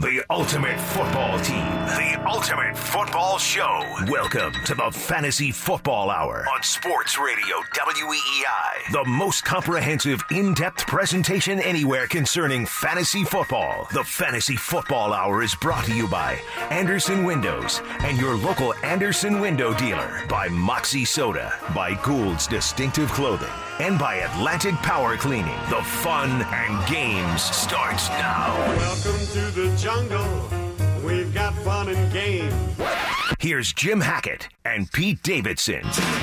The ultimate football team. The ultimate football show. Welcome to the Fantasy Football Hour on Sports Radio WEEI. The most comprehensive, in-depth presentation anywhere concerning fantasy football. The Fantasy Football Hour is brought to you by Anderson Windows and your local Anderson window dealer. By Moxie Soda. By Gould's Distinctive Clothing. And by Atlantic Power Cleaning. The fun and games starts now. Welcome to the jungle. We've got fun and games. Here's Jim Hackett and Pete Davidson.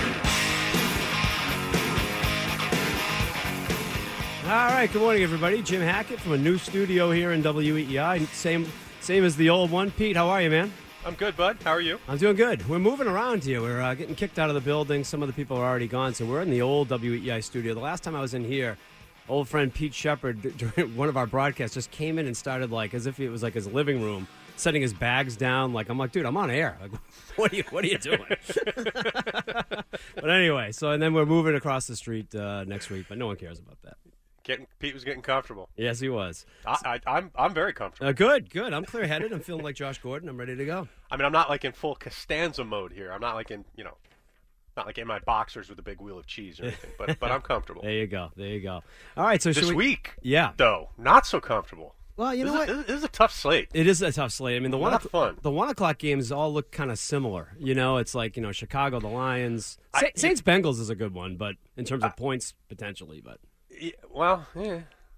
All right, good morning, everybody. Jim Hackett from a new studio here in WEEI. Same as the old one. Pete, how are you, man? I'm good, bud. How are you? I'm doing good. We're moving around here. We're getting kicked out of the building. Some of the people are already gone, so we're in the old WEEI studio. The last time I was in here, old friend Pete Shepard, during one of our broadcasts, just came in and started like as if it was like his living room, setting his bags down. Like I'm like, dude, I'm on air. Like, what are you doing? But anyway, and then we're moving across the street next week, but no one cares about that. Pete was getting comfortable. Yes, he was. I'm very comfortable. Good. I'm clear-headed. I'm feeling like Josh Gordon. I'm ready to go. I mean, I'm not like in full Costanza mode here. I'm not like in not like in my boxers with a big wheel of cheese or anything. But I'm comfortable. There you go. All right, so this week, yeah, though, not so comfortable. Well, you know what? This is a tough slate. It is a tough slate. I mean, the 1 o'clock games all look kind of similar. You know, it's like Chicago, the Lions, Saints, Bengals is a good one, but in terms of points potentially, but. Yeah.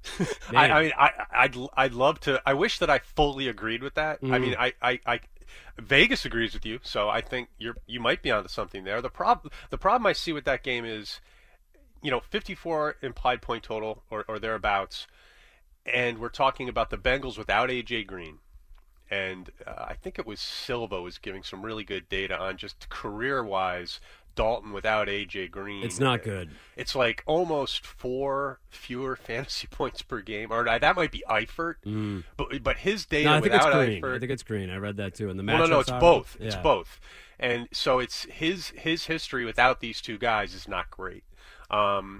I'd love to. I wish that I fully agreed with that. I mean, I Vegas agrees with you, so I think you might be onto something there. The problem I see with that game is, 54 implied point total or thereabouts, and we're talking about the Bengals without AJ Green, and I think it was Silva was giving some really good data on just career-wise. Dalton without A.J. Green. It's not good. It's like almost 4 fewer fantasy points per game. Or that might be Eifert. But his data without Eifert. I think it's Green. I read that too. And the matchups No, it's both. Yeah. It's both. And so it's his history without these two guys is not great. And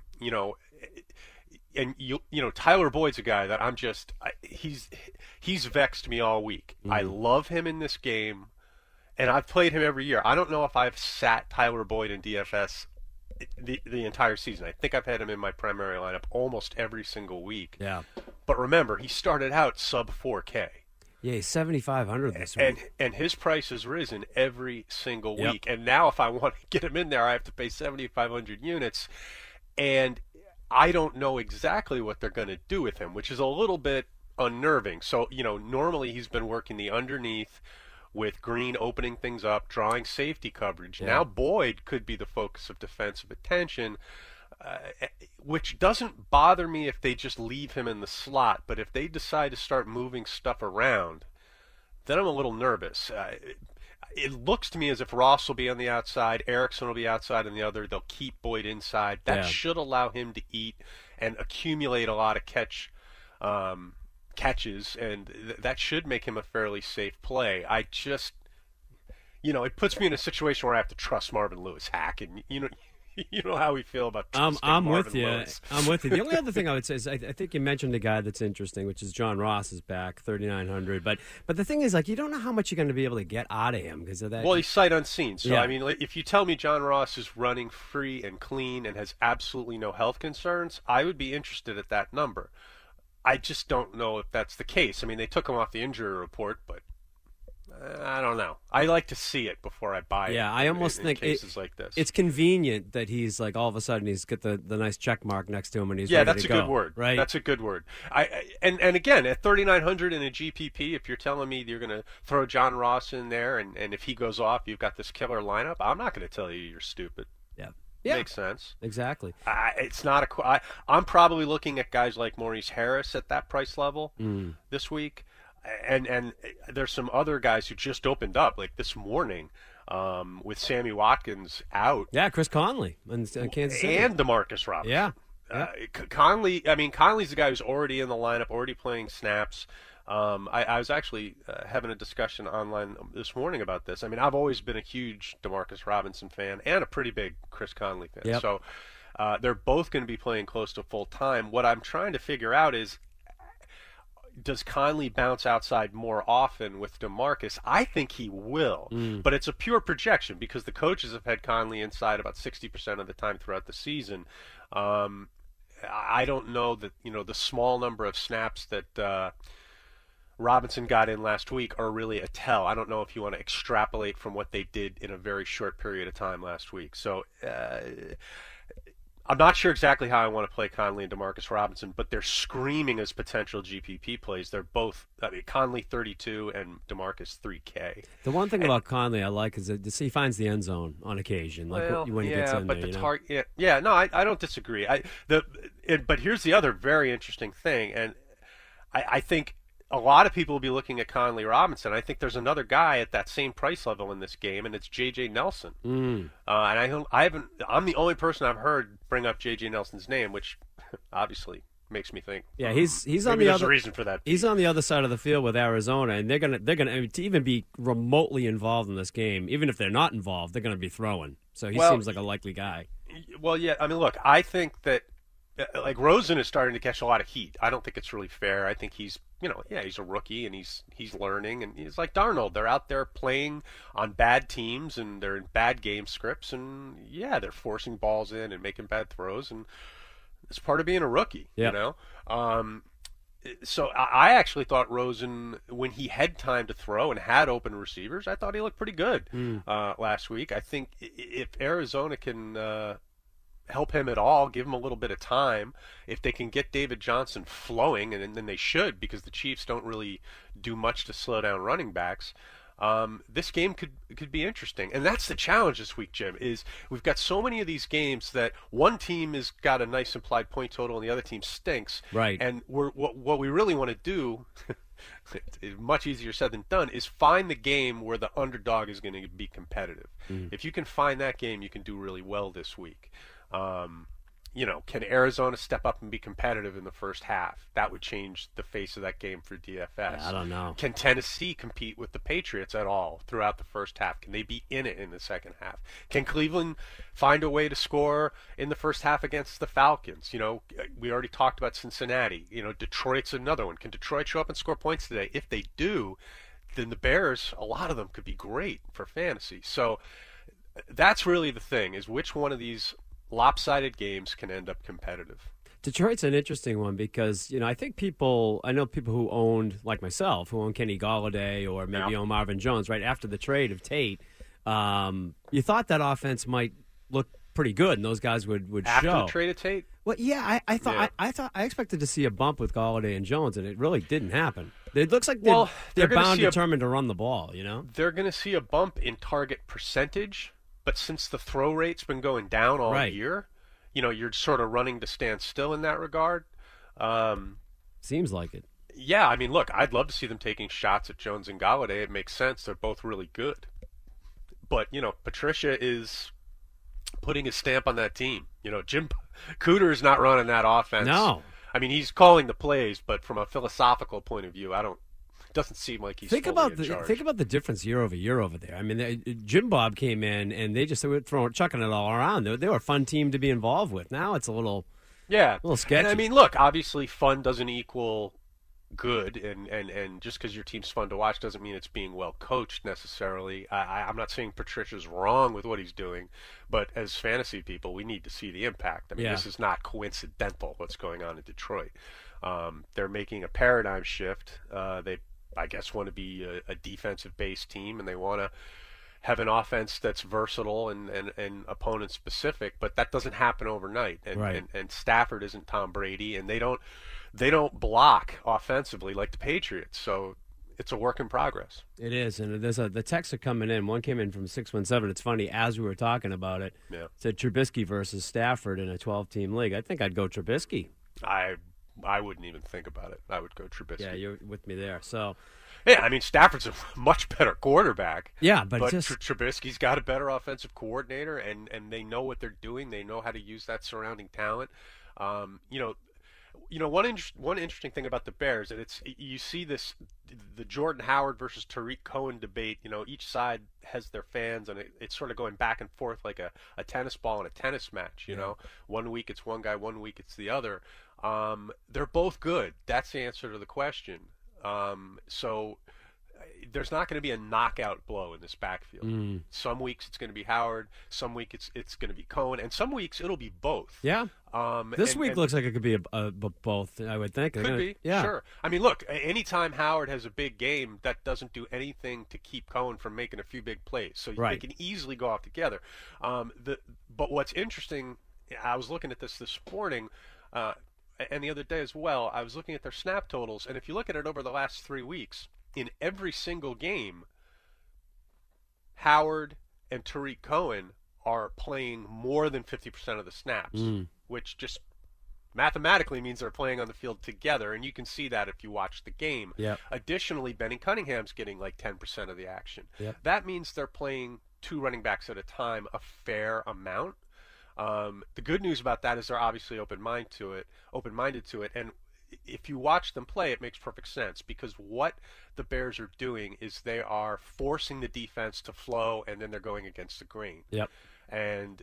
Tyler Boyd's a guy that I'm just he's vexed me all week. I love him in this game. And I've played him every year. I don't know if I've sat Tyler Boyd in DFS the entire season. I think I've had him in my primary lineup almost every single week. Yeah. But remember, he started out sub 4K. Yeah, he's 7,500 this week. And his price has risen every single week. And now if I want to get him in there, I have to pay 7,500 units. And I don't know exactly what they're going to do with him, which is a little bit unnerving. So, normally he's been working the underneath with Green opening things up, drawing safety coverage. Yeah. Now Boyd could be the focus of defensive attention, which doesn't bother me if they just leave him in the slot. But if they decide to start moving stuff around, then I'm a little nervous. It looks to me as if Ross will be on the outside, Erickson will be outside on the other. They'll keep Boyd inside. That should allow him to eat and accumulate a lot of catches, and that should make him a fairly safe play. I just, it puts me in a situation where I have to trust Marvin Lewis. Hack, and you know how we feel about trusting I'm Marvin with you. Lewis. I'm with you. The only other thing I would say is I think you mentioned a guy that's interesting, which is John Ross is back, 3,900. But the thing is, you don't know how much you're going to be able to get out of him because of that. Well, he's sight unseen. So, yeah. I mean, if you tell me John Ross is running free and clean and has absolutely no health concerns, I would be interested at that number. I just don't know if that's the case. I mean, they took him off the injury report, but I don't know. I like to see it before I buy it. Yeah, I almost think cases like this. It's convenient that he's like all of a sudden he's got the nice check mark next to him and he's ready that's to a go. Good Good word. Right? That's a good word. And again, at 3,900 in a GPP, if you're telling me you're going to throw John Ross in there and if he goes off, you've got this killer lineup, I'm not going to tell you you're stupid. Yeah. Makes sense. Exactly. It's not I'm probably looking at guys like Maurice Harris at that price level this week, and there's some other guys who just opened up like this morning with Sammy Watkins out. Yeah, Chris Conley in Kansas City and DeMarcus Robinson. Yeah. Conley's the guy who's already in the lineup, already playing snaps. I was actually having a discussion online this morning about this. I mean, I've always been a huge DeMarcus Robinson fan and a pretty big Chris Conley fan. Yep. So they're both going to be playing close to full time. What I'm trying to figure out is, does Conley bounce outside more often with DeMarcus? I think he will, but it's a pure projection because the coaches have had Conley inside about 60% of the time throughout the season. I don't know that, the small number of snaps that Robinson got in last week are really a tell. I don't know if you want to extrapolate from what they did in a very short period of time last week. So I'm not sure exactly how I want to play Conley and DeMarcus Robinson, but they're screaming as potential GPP plays. They're both, Conley 32 and DeMarcus 3K. The one thing about Conley I like is that he finds the end zone on occasion, when he gets in but there. I don't disagree. But here's the other very interesting thing, and I think a lot of people will be looking at Conley Robinson. I think there's another guy at that same price level in this game, and it's J.J. Nelson. And I'm the only person I've heard bring up J.J. Nelson's name, which obviously makes me think. Yeah, he's on the the other reason for that. He's on the other side of the field with Arizona, and they're gonna to even be remotely involved in this game. Even if they're not involved, they're gonna be throwing. So he seems like a likely guy. Well, yeah. I mean, look, I think that. Like Rosen is starting to catch a lot of heat. I don't think it's really fair. I think he's, he's a rookie and he's learning, and he's like Darnold. They're out there playing on bad teams and they're in bad game scripts, and they're forcing balls in and making bad throws, and it's part of being a rookie. Yep. So I actually thought Rosen, when he had time to throw and had open receivers, I thought he looked pretty good last week. I think if Arizona can help him at all, give him a little bit of time. If they can get David Johnson flowing, and then they should, because the Chiefs don't really do much to slow down running backs, this game could be interesting. And that's the challenge this week, Jim, is we've got so many of these games that one team has got a nice implied point total and the other team stinks. Right. And what we really want to do, it's much easier said than done, is find the game where the underdog is going to be competitive. If you can find that game, you can do really well this week. Can Arizona step up and be competitive in the first half? That would change the face of that game for DFS. I don't know. Can Tennessee compete with the Patriots at all throughout the first half? Can they be in it in the second half? Can Cleveland find a way to score in the first half against the Falcons? We already talked about Cincinnati. Detroit's another one. Can Detroit show up and score points today? If they do, then the Bears, a lot of them could be great for fantasy. So that's really the thing, is which one of these lopsided games can end up competitive. Detroit's an interesting one because, I know people who owned, like myself, who owned Kenny Golladay or maybe own Marvin Jones right after the trade of Tate. You thought that offense might look pretty good and those guys would after show. After the trade of Tate? Well, yeah, I expected to see a bump with Golladay and Jones, and it really didn't happen. It looks like they're bound determined to run the ball, They're going to see a bump in target percentage. But since the throw rate's been going down all year, you're sort of running to stand still in that regard. Seems like it. Yeah, I mean, look, I'd love to see them taking shots at Jones and Golladay. It makes sense. They're both really good. But, Patricia is putting a stamp on that team. Jim Cooter is not running that offense. No. I mean, he's calling the plays, but from a philosophical point of view, doesn't seem like he's think fully about in charge. Think about the difference year over year over there. I mean, Jim Bob came in and they were chucking it all around. They were a fun team to be involved with. Now it's a little sketchy. And I mean, look, obviously fun doesn't equal good, and just because your team's fun to watch doesn't mean it's being well coached necessarily. I'm not saying Patricia's wrong with what he's doing, but as fantasy people, we need to see the impact. I mean, This is not coincidental what's going on in Detroit. They're making a paradigm shift. They I guess want to be a defensive-based team, and they want to have an offense that's versatile and opponent-specific, but that doesn't happen overnight. And Stafford isn't Tom Brady, and they don't block offensively like the Patriots. So it's a work in progress. It is, and the texts are coming in. One came in from 617. It's funny, as we were talking about it, it said Trubisky versus Stafford in a 12-team league. I think I'd go Trubisky. I wouldn't even think about it. I would go Trubisky. Yeah, you're with me there. So, yeah, I mean, Stafford's a much better quarterback. Yeah, but Trubisky's got a better offensive coordinator, and they know what they're doing. They know how to use that surrounding talent. One interesting thing about the Bears, and you see the Jordan Howard versus Tariq Cohen debate. Each side has their fans, and it's sort of going back and forth like a tennis ball in a tennis match. 1 week it's one guy, 1 week it's the other. They're both good. That's the answer to the question. So there's not going to be a knockout blow in this backfield. Some weeks it's going to be Howard. Some week it's going to be Cohen, and some weeks it'll be both. Yeah. This week looks like it could be both. I would think. Could be. Yeah. Sure. I mean, look. Anytime Howard has a big game, that doesn't do anything to keep Cohen from making a few big plays. So they can easily go off together. But what's interesting, I was looking at this morning. And the other day as well, I was looking at their snap totals, and if you look at it over the last 3 weeks, in every single game, Howard and Tariq Cohen are playing more than 50% of the snaps, which just mathematically means they're playing on the field together, and you can see that if you watch the game. Yep. Additionally, Benny Cunningham's getting like 10% of the action. Yep. That means they're playing 2 running backs at a time a fair amount. The good news about that is they're obviously open-minded to it, and if you watch them play, it makes perfect sense, because what the Bears are doing is they are forcing the defense to flow, and then they're going against the grain. Yep. And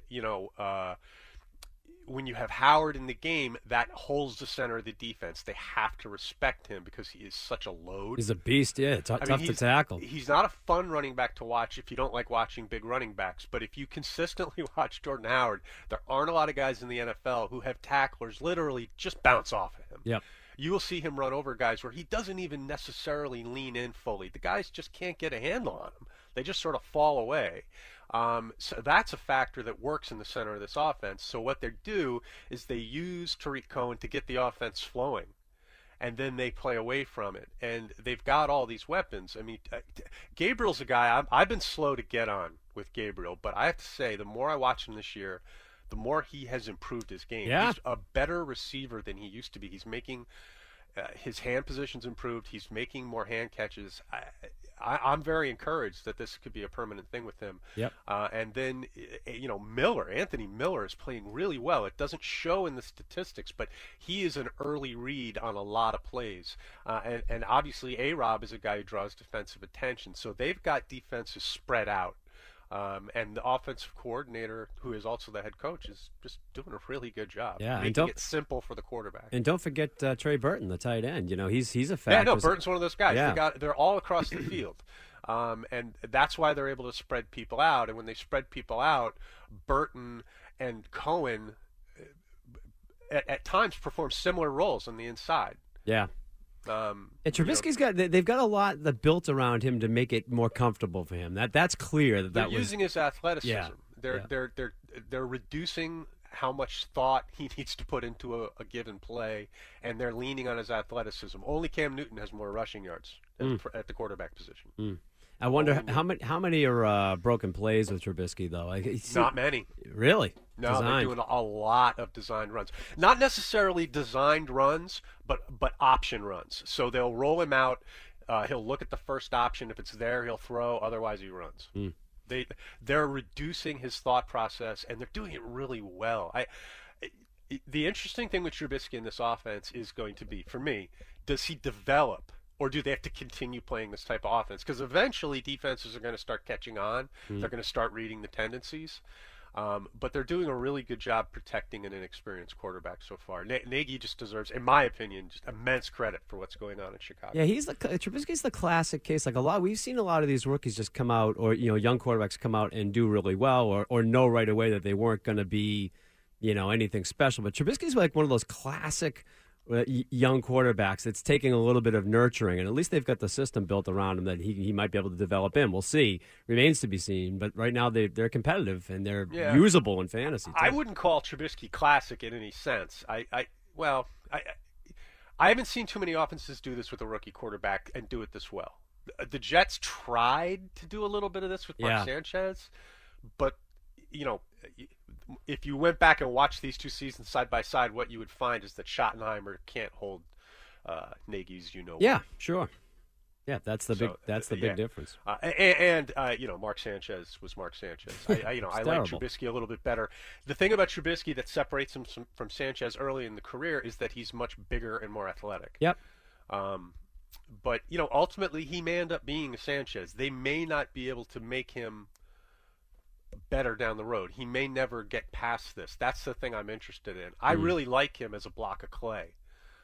when you have Howard in the game, that holds the center of the defense. They have to respect him because he is such a load. He's a beast, yeah. Tough to tackle. He's not a fun running back to watch if you don't like watching big running backs. But if you consistently watch Jordan Howard, there aren't a lot of guys in the NFL who have tacklers literally just bounce off of him. Yep. You will see him run over guys where he doesn't even necessarily lean in fully. The guys just can't get a handle on him. They just sort of fall away. So that's a factor that works in the center of this offense. So what they do is they use Tariq Cohen to get the offense flowing, and then they play away from it. And they've got all these weapons. I mean, Gabriel's a guy I've been slow to get on with Gabriel, but I have to say the more I watch him this year, the more he has improved his game. Yeah. He's a better receiver than he used to be. He's making his hand position's improved. He's making more hand catches. I'm very encouraged that this could be a permanent thing with him. Yep. And then, Anthony Miller is playing really well. It doesn't show in the statistics, but he is an early read on a lot of plays. And obviously, A-Rob is a guy who draws defensive attention. So they've got defenses spread out. And the offensive coordinator, who is also the head coach, is just doing a really good job. Yeah, making it simple for the quarterback. And don't forget Trey Burton, the tight end. He's a factor. Yeah, no, Burton's one of those guys. Yeah. They're all across the field, and that's why they're able to spread people out. And when they spread people out, Burton and Cohen at times perform similar roles on the inside. Yeah. And Trubisky's they've got a lot that built around him to make it more comfortable for him. That's clear. They're using his athleticism. Yeah. They're reducing how much thought he needs to put into a given play, and they're leaning on his athleticism. Only Cam Newton has more rushing yards at the quarterback position. I wonder how many are broken plays with Trubisky, though. Not many. Really? No, Designed. They're doing a lot of designed runs. Not necessarily designed runs, but option runs. So they'll roll him out. He'll look at the first option. If it's there, he'll throw. Otherwise, he runs. They're reducing his thought process, and they're doing it really well. The interesting thing with Trubisky in this offense is going to be, for me, does he develop? Or do they have to continue playing this type of offense? Because eventually defenses are going to start catching on. They're going to start reading the tendencies. But they're doing a really good job protecting an inexperienced quarterback so far. Nagy just deserves, in my opinion, just immense credit for what's going on in Chicago. Yeah, Trubisky's the classic case. We've seen a lot of these rookies just come out, or young quarterbacks come out and do really well, or know right away that they weren't going to be, anything special. But Trubisky's like one of those classic young quarterbacks that's taking a little bit of nurturing, and at least they've got the system built around him that he might be able to develop in. We'll see. Remains to be seen. But right now they're competitive and they're usable in fantasy too. I wouldn't call Trubisky classic in any sense. I haven't seen too many offenses do this with a rookie quarterback and do it this well. The Jets tried to do a little bit of this with Mark Sanchez, but if you went back and watched these two seasons side by side, what you would find is that Schottenheimer can't hold Nagy's. Yeah, sure. Yeah, that's the big difference. And Mark Sanchez was Mark Sanchez. I like Trubisky a little bit better. The thing about Trubisky that separates him from Sanchez early in the career is that he's much bigger and more athletic. Yep. But ultimately he may end up being a Sanchez. They may not be able to make him better down the road. He may never get past this. That's the thing I'm interested in. I really like him as a block of clay,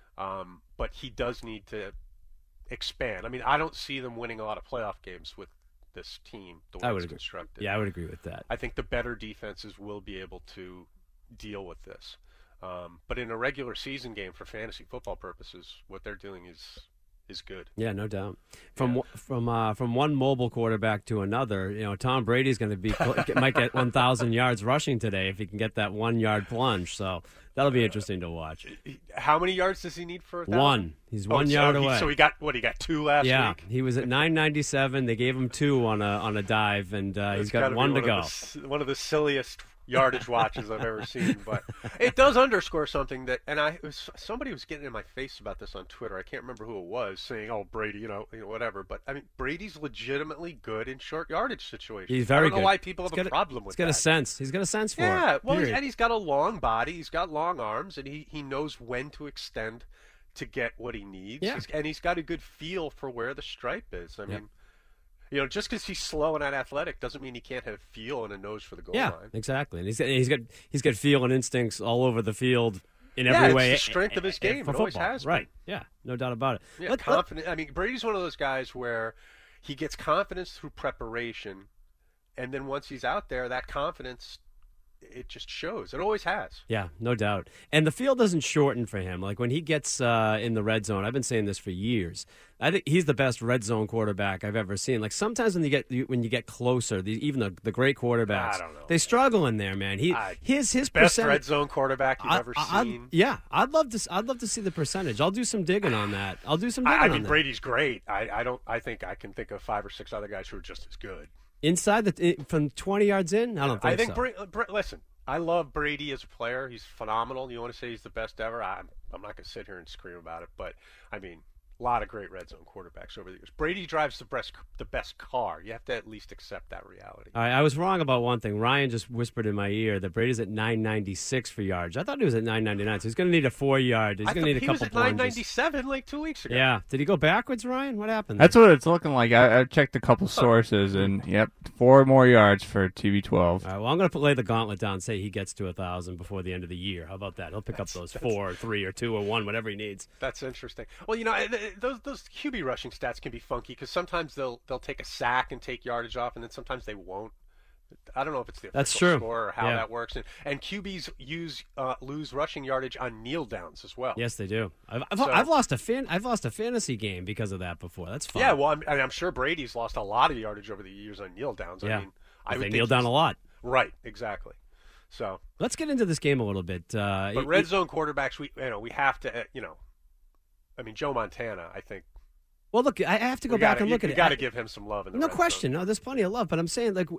but he does need to expand. I mean, I don't see them winning a lot of playoff games with this team the way it's constructed. Yeah, I would agree with that. I think the better defenses will be able to deal with this. But in a regular season game for fantasy football purposes, what they're doing is good. Yeah, no doubt. From one mobile quarterback to another, Tom Brady's going to might get 1,000 yards rushing today if he can get that 1 yard plunge. So that'll be interesting to watch. How many yards does he need for 1,000? One. He's 1 yard away. So he got what? He got 2 last week. Yeah, he was at 997. They gave him 2 on a dive, and he's got 1 to go. One of the silliest yardage watches I've ever seen, but it does underscore something that, and somebody was getting in my face about this on Twitter. I can't remember who it was, saying, "Oh, Brady, whatever." But I mean, Brady's legitimately good in short yardage situations. He's very good. I don't know why people have a problem with that. He's got a sense. He's got a sense for it. Yeah, well, period. and he's got a long body. He's got long arms, and he knows when to extend to get what he needs. Yeah. And he's got a good feel for where the stripe is. I mean. Just because he's slow and not athletic doesn't mean he can't have feel and a nose for the goal line. Yeah, exactly. And he's got feel and instincts all over the field in every way. It's the strength of his game. For it always football. has. Right. Yeah, no doubt about it. Yeah, confident. I mean, Brady's one of those guys where he gets confidence through preparation, and then once he's out there, that confidence, it just shows. It always has. Yeah, no doubt. And the field doesn't shorten for him. Like when he gets in the red zone, I've been saying this for years. I think he's the best red zone quarterback I've ever seen. Like sometimes when you get closer, even the great quarterbacks, I don't know, they struggle in there, man. His best red zone quarterback you've ever seen. I'd love to see the percentage. I'll do some digging on that. I mean, Brady's great. I think I can think of 5 or 6 other guys who are just as good. Inside from 20 yards in, I don't think so. I think listen, I love Brady as a player. He's phenomenal. You want to say he's the best ever? I'm not going to sit here and scream about it, but I mean, a lot of great red zone quarterbacks over the years. Brady drives the best car. You have to at least accept that reality. All right, I was wrong about one thing. Ryan just whispered in my ear that Brady's at 996 for yards. I thought he was at 999, so he's going to need a 4 yard. He's going to need a couple plunges. He was at 997 like 2 weeks ago. Yeah. Did he go backwards, Ryan? What happened? That's what it's looking like. I checked a couple sources, and 4 more yards for TB12. All right, well, I'm going to lay the gauntlet down and say he gets to 1,000 before the end of the year. How about that? He'll pick up those 4 or 3 or 2 or 1, whatever he needs. That's interesting. Well, those QB rushing stats can be funky because sometimes they'll take a sack and take yardage off, and then sometimes they won't. I don't know if it's the official score or how that works. And QBs lose rushing yardage on kneel downs as well. Yes, they do. I've lost a fantasy game because of that before. That's fun. Yeah, well, I'm sure Brady's lost a lot of yardage over the years on kneel downs. Yeah. I mean, they kneel down a lot. Right, exactly. So let's get into this game a little bit. But red zone quarterbacks, we have to, I mean, Joe Montana, I think. Well, look, I have to go back and look at it. You got to give him some love. No question. No, there's plenty of love. But I'm saying, like,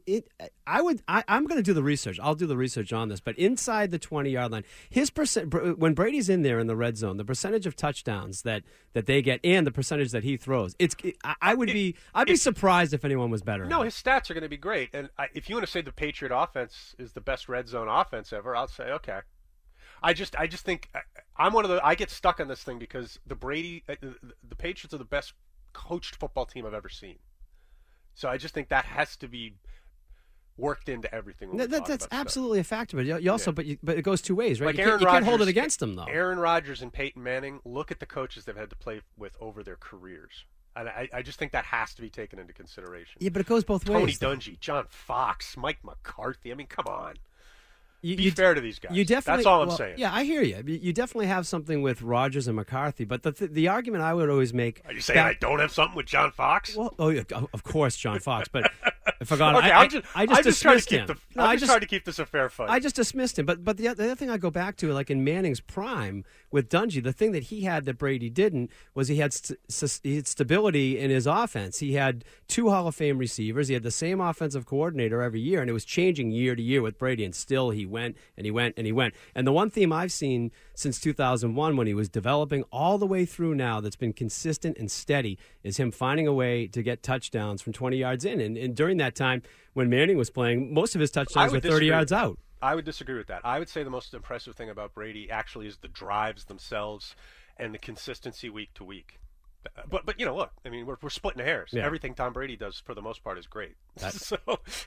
I'm going to do the research. I'll do the research on this. But inside the 20-yard line, when Brady's in there in the red zone, the percentage of touchdowns that they get and the percentage that he throws, I'd be surprised if anyone was better. No, his stats are going to be great. And if you want to say the Patriot offense is the best red zone offense ever, I'll say okay. I just think I'm one of the. I get stuck on this thing because the Patriots are the best coached football team I've ever seen. So I just think that has to be worked into everything. That's absolutely a factor. But you also, but it goes 2 ways, right? Like you can't hold it against them, though. Aaron Rodgers and Peyton Manning. Look at the coaches they've had to play with over their careers. And I just think that has to be taken into consideration. Yeah, but it goes both ways. Tony Dungy, John Fox, Mike McCarthy. I mean, come on. Be fair to these guys. That's all I'm saying. Yeah, I hear you. You definitely have something with Rodgers and McCarthy, but the argument I would always make. Are you saying I don't have something with John Fox? Well, yeah, of course, John Fox, but I forgot. Okay, I just dismissed him. I'm just trying to keep this a fair fight. I just dismissed him, but the other thing I go back to, like in Manning's prime with Dungy, the thing that he had that Brady didn't was he had stability in his offense. He had 2 Hall of Fame receivers. He had the same offensive coordinator every year, and it was changing year to year with Brady, and still he went and he went and he went. And the one theme I've seen since 2001 when he was developing all the way through now that's been consistent and steady is him finding a way to get touchdowns from 20 yards in. And during that time when Manning was playing, most of his touchdowns were 30 yards out. I would disagree with that. I would say the most impressive thing about Brady actually is the drives themselves and the consistency week to week. But look, I mean, we're splitting hairs. Yeah. Everything Tom Brady does for the most part is great. So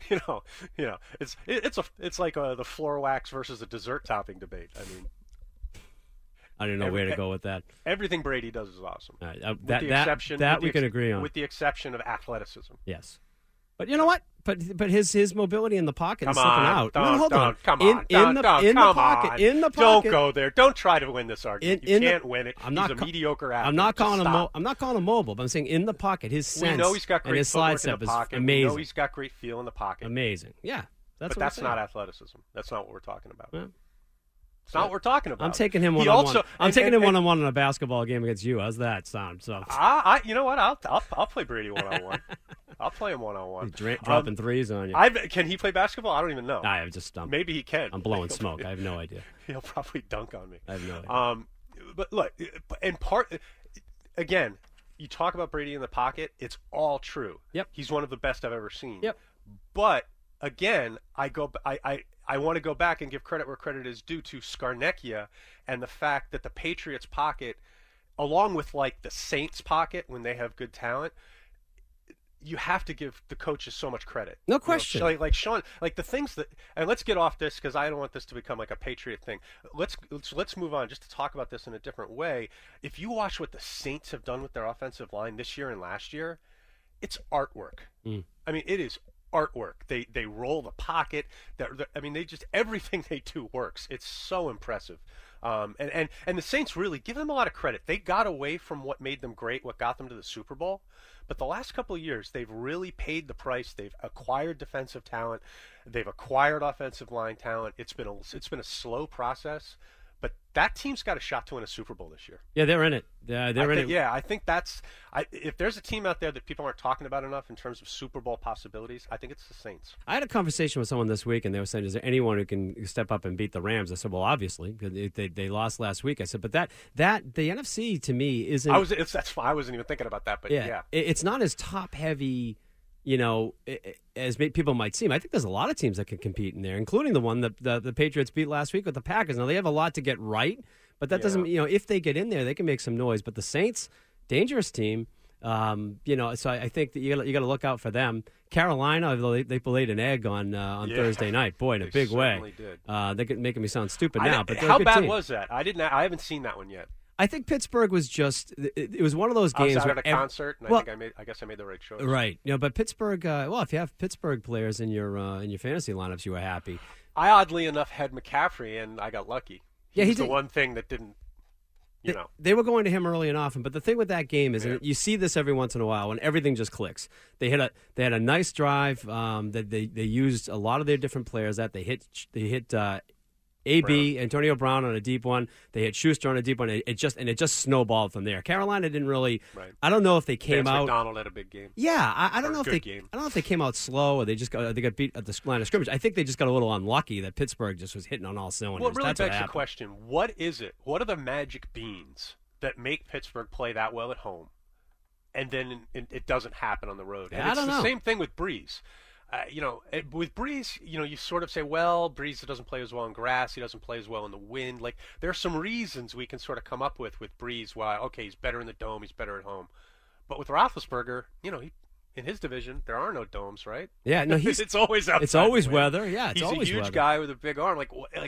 it's like the floor wax versus the dessert topping debate. I mean, I don't know where to go with that. everything Brady does is awesome. That we can agree on. With the exception of athleticism. Yes. But you know what? But his mobility in the pocket is Come sticking on, out. Hold on. Come in on, the pocket. In the pocket. Don't go there. Don't try to win this argument. You can't win it. He's a mediocre athlete. I'm not calling him. I'm not calling him mobile, but I'm saying in the pocket. His sense we know he's got and great his slide footwork in step the is pocket. amazing. We know he's got great feel in the pocket. Amazing. Yeah. But that's not athleticism. That's not what we're talking about. Well, it's not what we're talking about. I'm taking him one-on-one. I'm taking him one-on-one in a basketball game against you. How's that sound? So, you know what? I'll play Brady one-on-one. I'll play him one-on-one. Dropping threes on you. Can he play basketball? I don't even know. I just maybe he can. I'm blowing smoke. I have no idea. He'll probably dunk on me. I have no idea. But look, again, you talk about Brady in the pocket. It's all true. Yep. He's one of the best I've ever seen. Yep. But again, I want to go back and give credit where credit is due to Scarnecchia and the fact that the Patriots pocket, along with like the Saints pocket when they have good talent, you have to give the coaches so much credit. No question. Like Sean, like the things that, and let's get off this because I don't want this to become like a Patriot thing. Let's move on just to talk about this in a different way. If you watch what the Saints have done with their offensive line this year and last year, it's artwork. I mean, it is artwork. They roll the pocket. They just everything they do works. It's so impressive. And the Saints really give them a lot of credit. They got away from what made them great, what got them to the Super Bowl. But the last couple of years, they've really paid the price. They've acquired defensive talent. They've acquired offensive line talent. It's been a slow process. But that team's got a shot to win a Super Bowl this year. Yeah, they're in it. They're in it. Yeah, I think if there's a team out there that people aren't talking about enough in terms of Super Bowl possibilities, I think it's the Saints. I had a conversation with someone this week, and they were saying, is there anyone who can step up and beat the Rams? I said, well, obviously, because they lost last week. I said, but that the NFC, to me, isn't... That's fine. I wasn't even thinking about that, but yeah. It's not as top-heavy... as people might seem. I think there's a lot of teams that can compete in there, including the one that the Patriots beat last week with the Packers. Now, they have a lot to get right, but that doesn't, if they get in there, they can make some noise. But the Saints, dangerous team, so I think that you got to look out for them. Carolina, they laid an egg on Thursday night. Boy, in a big way. Did. They're making me sound stupid now, but they're how a good bad team. was that? I haven't seen that one yet. I think Pittsburgh was just. It was one of those games. I was out at a concert, and I guess I made the right choice. Right. But Pittsburgh. If you have Pittsburgh players in your fantasy lineups, you were happy. I oddly enough had McCaffrey, and I got lucky. He's the one thing that didn't. They were going to him early and often, but the thing with that game is, and you see this every once in a while when everything just clicks. They had a nice drive that they used a lot of their different players. That they hit. AB, Antonio Brown on a deep one. They hit Schuster on a deep one. It just snowballed from there. Carolina didn't really. Right. I don't know if they came out. McDonald had a big game. Yeah, I don't know if they. Game. I don't know if they came out slow or they got beat at the line of scrimmage. I think they just got a little unlucky that Pittsburgh just was hitting on all cylinders. Well, it really begs the question: what is it? What are the magic beans that make Pittsburgh play that well at home, and then it doesn't happen on the road? And I don't know. It's the same thing with Breeze. With Breeze, you sort of say, well, Breeze doesn't play as well in grass. He doesn't play as well in the wind. Like, there are some reasons we can sort of come up with Breeze why, okay, he's better in the dome, he's better at home. But with Roethlisberger, in his division, there are no domes, right? Yeah, no, it's always outside. It's always weather. Yeah, it's he's always a huge weather. guy with a big arm.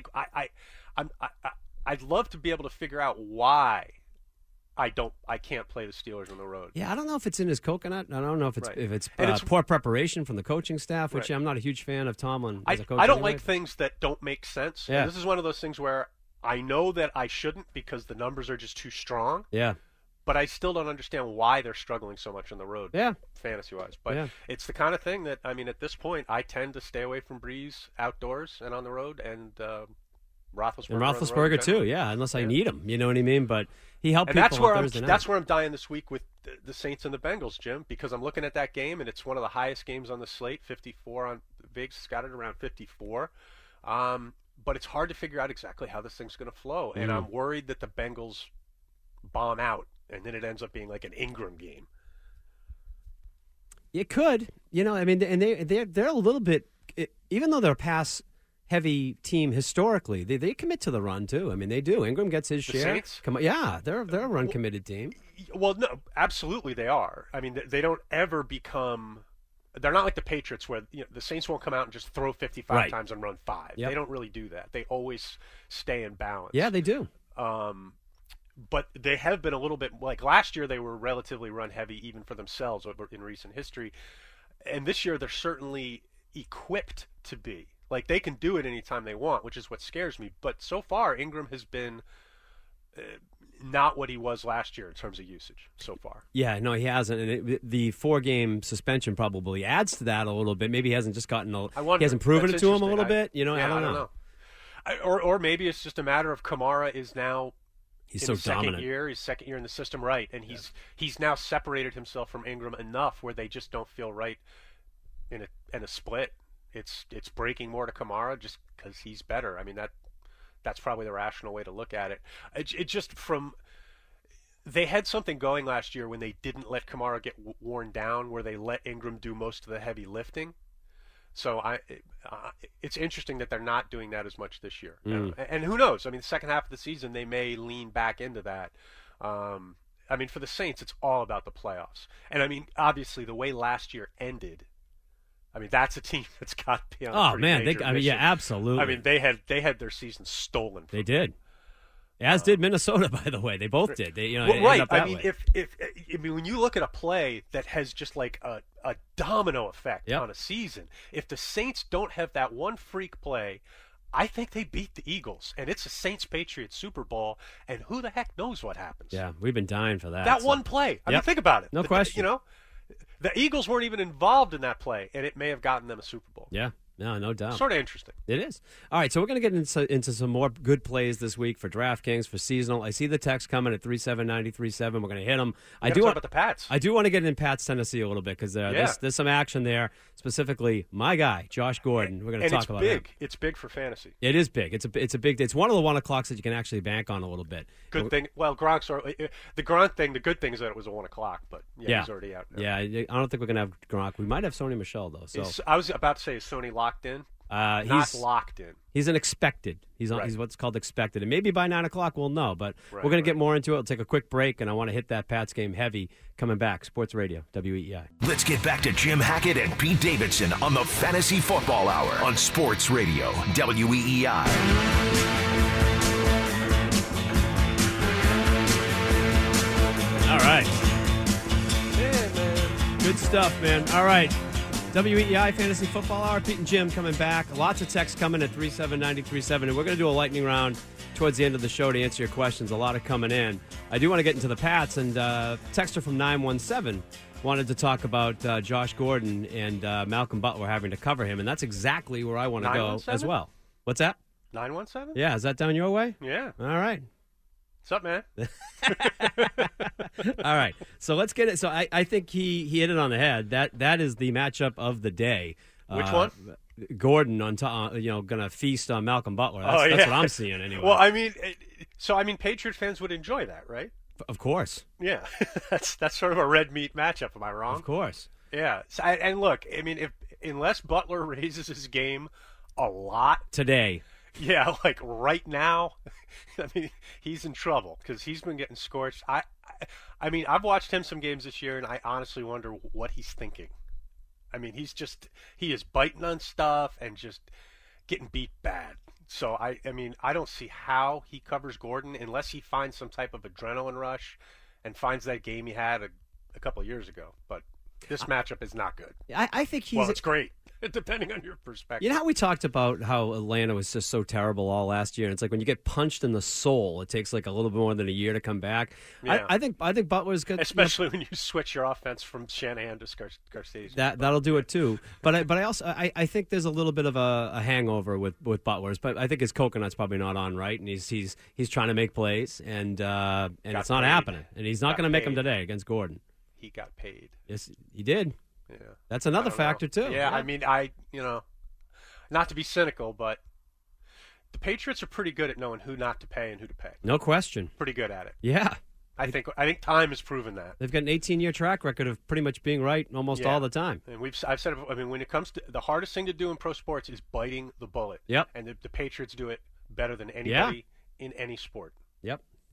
I'd love to be able to figure out why I can't play the Steelers on the road. Yeah, I don't know if it's in his coconut. I don't know if it's poor preparation from the coaching staff, which I'm not a huge fan of Tomlin as a coach. I don't like things that don't make sense. Yeah. And this is one of those things where I know that I shouldn't because the numbers are just too strong. Yeah. But I still don't understand why they're struggling so much on the road, fantasy-wise. But it's the kind of thing that, at this point, I tend to stay away from Breeze outdoors and on the road, and Roethlisberger too, unless I need him. You know what I mean? But he helped people on Thursday night. That's where I'm dying this week with the Saints and the Bengals, Jim, because I'm looking at that game, and it's one of the highest games on the slate, 54 on Vegas, got it around 54. But it's hard to figure out exactly how this thing's going to flow, and I'm worried that the Bengals bomb out, and then it ends up being like an Ingram game. It could, and they're a little bit, even though they're pass-heavy team historically, they commit to the run too. I mean, they do. Ingram gets his share. Saints? They're a run-committed team. Well, no, absolutely they are. I mean, they don't ever become. They're not like the Patriots where the Saints won't come out and just throw 55 times and run 5. Yep. They don't really do that. They always stay in balance. Yeah, they do. But they have been a little bit like last year. They were relatively run heavy even for themselves in recent history, and this year they're certainly equipped to be. Like they can do it anytime they want, which is what scares me. But so far, Ingram has been not what he was last year in terms of usage so far. Yeah, no, he hasn't. And the 4-game suspension probably adds to that a little bit. Maybe he hasn't just gotten he hasn't proven it to him a little bit. I don't know. Or maybe it's just a matter of Kamara is now he's in so his second dominant. year, his second year in the system, right? And he's now separated himself from Ingram enough where they just don't feel right in a split. It's breaking more to Kamara just because he's better. I mean that's probably the rational way to look at it. It just they had something going last year when they didn't let Kamara get worn down, where they let Ingram do most of the heavy lifting. So it's interesting that they're not doing that as much this year. And who knows? I mean, the second half of the season they may lean back into that. I mean, for the Saints, it's all about the playoffs. And I mean, obviously, the way last year ended. I mean, that's a team that's got to be on. Oh man, absolutely. I mean, they had their season stolen. They did. As did Minnesota, by the way. They both did. They, right. I mean, if when you look at a play that has just like a domino effect on a season, if the Saints don't have that one freak play, I think they beat the Eagles, and it's a Saints-Patriots Super Bowl, and who the heck knows what happens? Yeah, we've been dying for that. That one play. I mean, think about it. No question. The Eagles weren't even involved in that play, and it may have gotten them a Super Bowl. Yeah. No doubt. Sort of interesting. It is. All right, so we're going to get into some more good plays this week for DraftKings, for seasonal. I see the text coming at 37937. We're going to hit them. I do talk about the Pats. I do want to get in Pats, Tennessee a little bit because there's some action there, specifically my guy, Josh Gordon. We're going to talk about him. It's big for fantasy. It is big. It's a big. It's one of the 1 o'clocks that you can actually bank on a little bit. Good thing. Well, the Gronk thing. The good thing is that it was a 1 o'clock, but he's already out now. Yeah, I don't think we're going to have Gronk. We might have Sony Michel though. So I was about to say, is Sony locked in? He's locked in. He's an expected. He's what's called expected. And maybe by 9 o'clock we'll know. But we're going to get more into it. We'll take a quick break, and I want to hit that Pats game heavy coming back. Sports Radio, WEEI. Let's get back to Jim Hackett and Pete Davidson on the Fantasy Football Hour on Sports Radio, WEEI. All right. Yeah, man. Good stuff, man. All right. WEEI Fantasy Football Hour. Pete and Jim coming back. Lots of texts coming at 37937, and we're going to do a lightning round towards the end of the show to answer your questions. A lot of coming in. I do want to get into the Pats, and texter from 917 wanted to talk about Josh Gordon and Malcolm Butler having to cover him, and that's exactly where I want to go as well. What's that? 917? Yeah, is that down your way? Yeah. All right. What's up, man? All right, so let's get it. So I think he hit it on the head. That is the matchup of the day. Which one? Gordon on going to feast on Malcolm Butler. That's what I'm seeing anyway. Well, I mean, Patriot fans would enjoy that, right? Of course. Yeah, that's sort of a red meat matchup. Am I wrong? Of course. Yeah, and look, I mean, unless Butler raises his game a lot today. Yeah, like right now, I mean, he's in trouble because he's been getting scorched. I mean, I've watched him some games this year, and I honestly wonder what he's thinking. I mean, he is biting on stuff and just getting beat bad. So, I mean, I don't see how he covers Gordon unless he finds some type of adrenaline rush and finds that game he had a couple of years ago. But this matchup is not good. I think he's... Well, it's great. Depending on your perspective. You know how we talked about how Atlanta was just so terrible all last year? And it's like when you get punched in the soul, it takes like a little bit more than a year to come back. Yeah. I think Butler's good. Especially when you switch your offense from Shanahan to Scarsese. That'll do it too. But I also think there's a little bit of a hangover with Butler's. But I think his coconut's probably not on right, and he's trying to make plays, and it's not happening. And he's not going to make them today against Gordon. He got paid. Yes, he did. Yeah. That's another factor, too. Yeah, I mean, not to be cynical, but the Patriots are pretty good at knowing who not to pay and who to pay. No question. Pretty good at it. Yeah. I think time has proven that. They've got an 18-year track record of pretty much being right almost all the time. And I've said, I mean, when it comes to the hardest thing to do in pro sports is biting the bullet. Yep. And the Patriots do it better than anybody in any sport. Yep.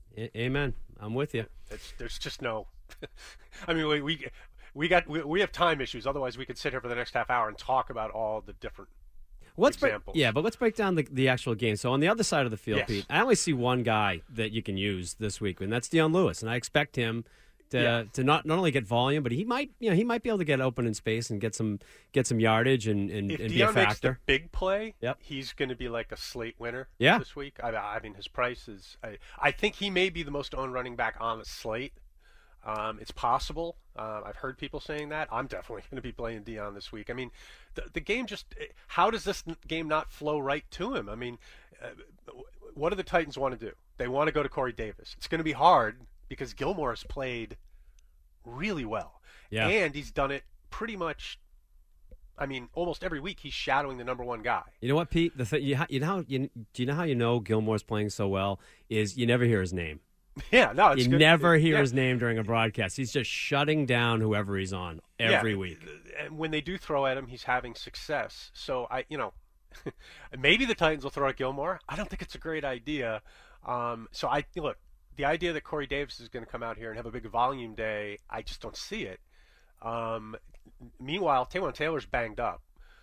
Amen. I'm with you. There's just no. I mean, we have time issues. Otherwise, we could sit here for the next half hour and talk about all the different examples. But let's break down the actual game. So on the other side of the field, Yes. Pete, I only see one guy that you can use this week, and that's Dion Lewis, and I expect him to not only get volume, but he might be able to get open in space and get some yardage and If be a Dion makes the factor. big play, Yep. he's going to be like a slate winner Yeah. this week. I mean, his price is. I think he may be the most owned running back on the slate. It's possible. I've heard people saying that. I'm definitely going to be playing Dion this week. I mean, the game just. How does this game not flow right to him? I mean, what do the Titans want to do? They want to go to Corey Davis. It's going to be hard because Gilmore has played really well. Yeah. And he's done it pretty much. I mean, almost every week he's shadowing the number one guy. You know what, Pete? Do you know how you know Gilmore's playing so well is you never hear his name. Yeah, no, it's You good. never hear Yeah. his name during a broadcast. He's just shutting down whoever he's on every week. And when they do throw at him, he's having success. So maybe the Titans will throw at Gilmore. I don't think it's a great idea. Look, the idea that Corey Davis is going to come out here and have a big volume day, I just don't see it. Meanwhile, Taywan Taylor's banged up.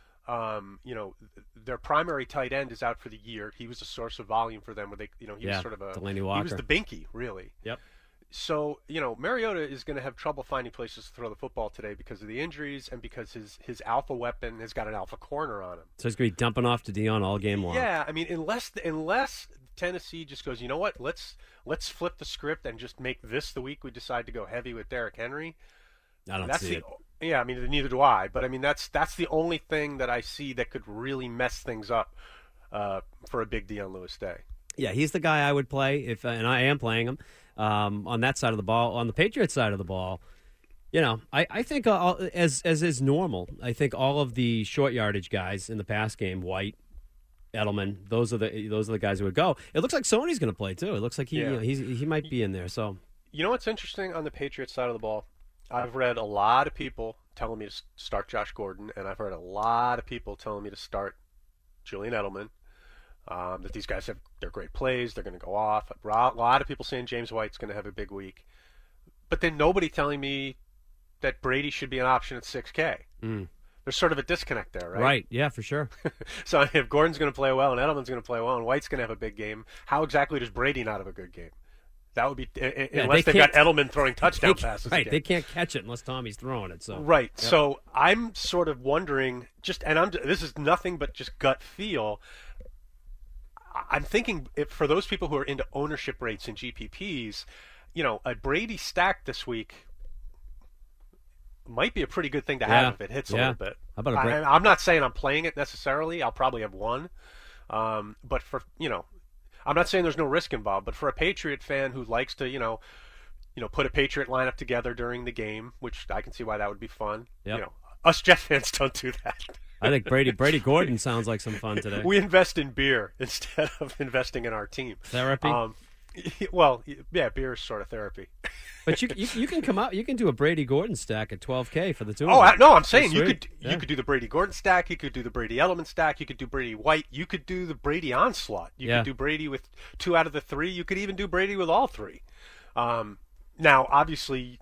Their primary tight end is out for the year. He was a source of volume for them. Where they, he was sort of Delaney he Walker. was the binky, really. Yep. So, Mariota is going to have trouble finding places to throw the football today because of the injuries and because his alpha weapon has got an alpha corner on him. So he's going to be dumping off to Dion all game long. Yeah, I mean, unless Tennessee just goes, you know what, let's flip the script and just make this the week we decide to go heavy with Derrick Henry. I don't see it. Yeah, I mean, neither do I. But I mean, that's the only thing that I see that could really mess things up for a big Dion Lewis day. Yeah, he's the guy I would play and I am playing him on that side of the ball. On the Patriots side of the ball, I think as is normal, I think all of the short yardage guys in the pass game, White, Edelman, those are the guys who would go. It looks like Sony's going to play too. It looks like he might be in there. So you know what's interesting on the Patriots side of the ball? I've read a lot of people telling me to start Josh Gordon, and I've heard a lot of people telling me to start Julian Edelman. That these guys they're great plays, they're going to go off. A lot of people saying James White's going to have a big week, but then nobody telling me that Brady should be an option at 6K. There's sort of a disconnect there, right? Right, yeah, for sure. So if Gordon's going to play well and Edelman's going to play well and White's going to have a big game, how exactly does Brady not have a good game? That would be unless they've got Edelman throwing touchdown passes. Right, again. they can't catch it unless Tommy's throwing it. So right. Yep. So I'm sort of wondering, this is nothing but just gut feel. I'm thinking for those people who are into ownership rates and GPPs, a Brady stack this week might be a pretty good thing to have if it hits a little bit. How about I'm not saying I'm playing it necessarily. I'll probably have one, but for I'm not saying there's no risk involved, but for a Patriot fan who likes to, put a Patriot lineup together during the game, which I can see why that would be fun. Yep. Us Jet fans don't do that. I think Brady Gordon sounds like some fun today. We invest in beer instead of investing in our team. Therapy? Well, yeah, beer is sort of therapy. But you can come out. You can do a Brady Gordon stack at 12K for the two. No, I'm saying you Sweet. could do the Brady Gordon stack. You could do the Brady Edelman stack. You could do Brady White. You could do the Brady onslaught. You could do Brady with 2 out of the 3. You could even do Brady with all 3. Now, obviously,